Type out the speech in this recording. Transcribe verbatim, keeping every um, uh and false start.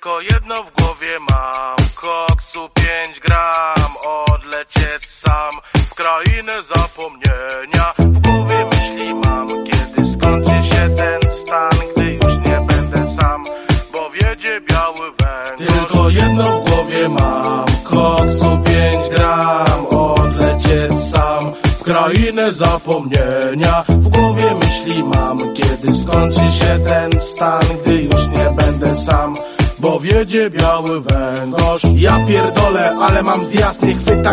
Tylko jedno w głowie mam, koksu pięć gram, odlecieć sam w krainę zapomnienia. W głowie myśli mam, kiedy skończy się ten stan, gdy już nie będę sam, bo wiedzie biały węgorz. Tylko jedno w głowie mam, koksu pięć gram, odlecieć sam w krainę zapomnienia. W głowie myśli mam, kiedy skończy się ten stan, gdy już nie będę sam, bo wiedzie biały węgorz. Ja pierdolę, ale mam zjazd, nie chwyta